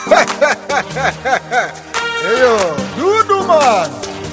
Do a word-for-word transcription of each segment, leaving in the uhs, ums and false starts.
Eyo, dudu man.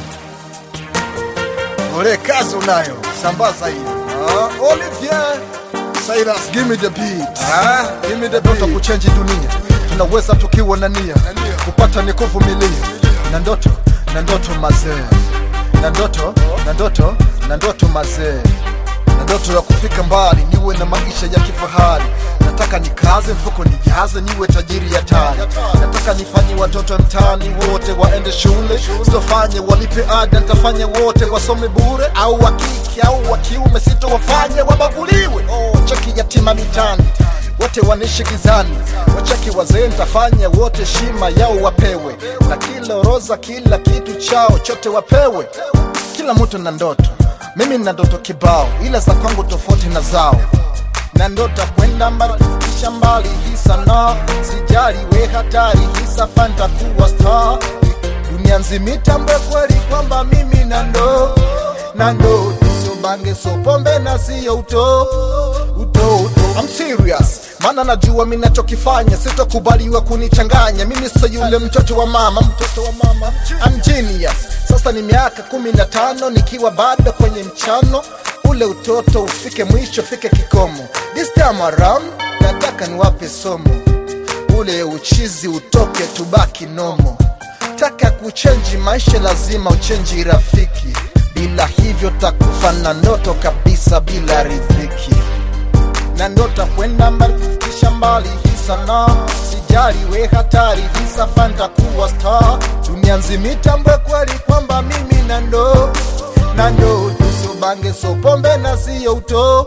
Ole kazi unayo, sambaza hiyo. Ah, Olivier Cyrus, give me the beat. Ah, give me the beat. Ndoto kuchange dunia, tunaweza tukiwa na nia. Kupata ni kuvumilia. Na ndoto, na ndoto mazee. Na ndoto, na ndoto, na ndoto mazee. Na ndoto ya kufika mbali, niwe na maisha ya kifahari. Nataka nikaze mfuko nijaze, niwe tajiri ya tani. Nataka nifanye watoto mtaani wote waende shule, sitofanye walipe ada, nitafanya wote wasome bure. Au wakike au wakiume, sitowafanye wabaguliwe. Oh, cheki yatima mitani, wote wanishi gizani. Wacheki wazee, nitafanya wote shima yao wapewe. Na kila roza, kila kitu chao chote wapewe. Kila mtu na ndoto, mimi na ndoto kibao, ila za kwangu tofauti na zao. Na ndoto kwenda mbali, kisha mbali hii sana. Sijali we hatari, hii safari nitakuwa star. Dunia nzima itambue kweli kwamba mimi na ndo na ndo sio bange, sio pombe na sio uto uto uto. I'm serious, maana najua mimi nachokifanya sitokubaliwa kunichanganya. Mimi sio yule mtoto wa mama, mtoto wa mama. I'm genius. Sasa ni miaka kumi na tano nikiwa bado kwenye mchano. Ule utoto ufike mwisho, fike kikomo. This time around nataka niwape somo. Ule uchizi utoke, tubaki nomo. Taka kuchange maisha, lazima uchange rafiki. Bila hivyo takufa na ndoto kabisa, bila riziki. Na ndoto kwenda mbali, kisha mbali hii sana. Sijali we hatari, hii safari nitakuwa star. Dunia nzima itambue kweli kwamba mimi na ndo na ndo sio bange, sio pombe na sio uto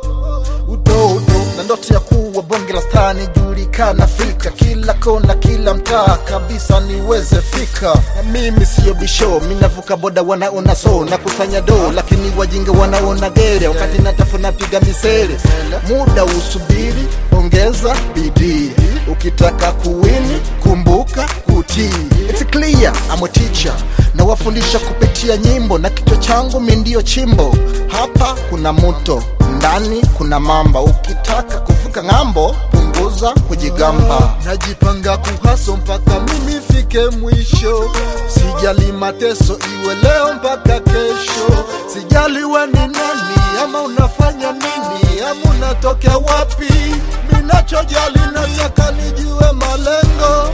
uto uto. Na ndoto ya kuwa bonge la star, nijulikana Afrika kila kona, kila mtaa kabisa niweze fika. Na mimi sio bisho, mimi navuka boda wanaona so na kusanya do, lakini wajinga wanaona gere. Wakati natafuna piga misele, muda usubiri, ongeza bidii. Ukitaka kuwini, kumbuka kutii. It's clear, I'm a teacher. Na wafundisha kupitia nyimbo, na kichwa changu mimi ndio chimbo. Hapa kuna moto, ndani kuna mamba. Ukitaka kuvuka ngambo, punguza kujigamba. Najipanga kuhaso mpaka mimi fike mwisho. Sijali mateso iwe leo mpaka kesho. Sijali we ni nani, ama unafanya nini, ama unatokea wapi. Mimi nachojali nataka nijue malengo.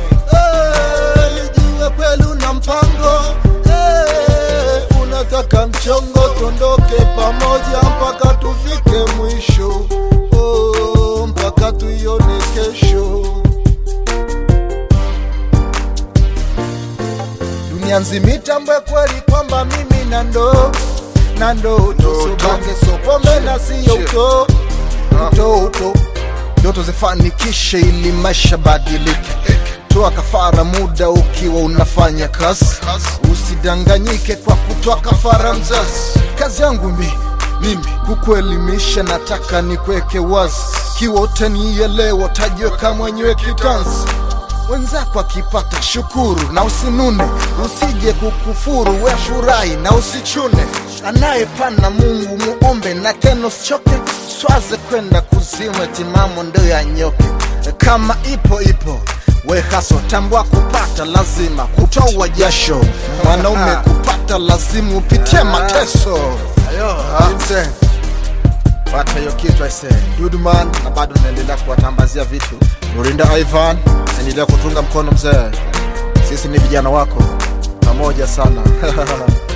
Eh, nijue kweli una mpango. Eh, unataka mchongo, tondoke pamoja mpaka tufike mwisho. Oh, mpaka tuione kesho. Dunia nzima itambue kweli kwamba mimi na ndo na ndo sio bange, sio pombe na sio uto uto uto. Ndoto zifanikishe ili maisha badilike. Toa kafara muda ukiwa unafanya kazi. Usidanganyike kwa kutoa kafara mzazi. Kazi yangu mi, mimi kukuelimisha, nataka nikweke wazi. Kiwa utanielewa tajiweka mwenyewe kitanzi. Wenzako akipata shukuru na usinune. Usije kukufuru, we furahi na usichune. Anayepana Mungu muombe na tena usichoke. Swaze kwenda kuzimu, timamo ndo ya nyoke. Kama ipo ipo, we haso tambua kupata lazima kutoa jasho. Mwanaume kupata lazima upitie mateso. Ayo, ha? Wata hiyo kitu I say dude man. Na bado naendelea kuwatambazia vitu. Nurinda Ivan, endelea kutunga mkono mzee. Sisi ni vijana wako pamoja sana.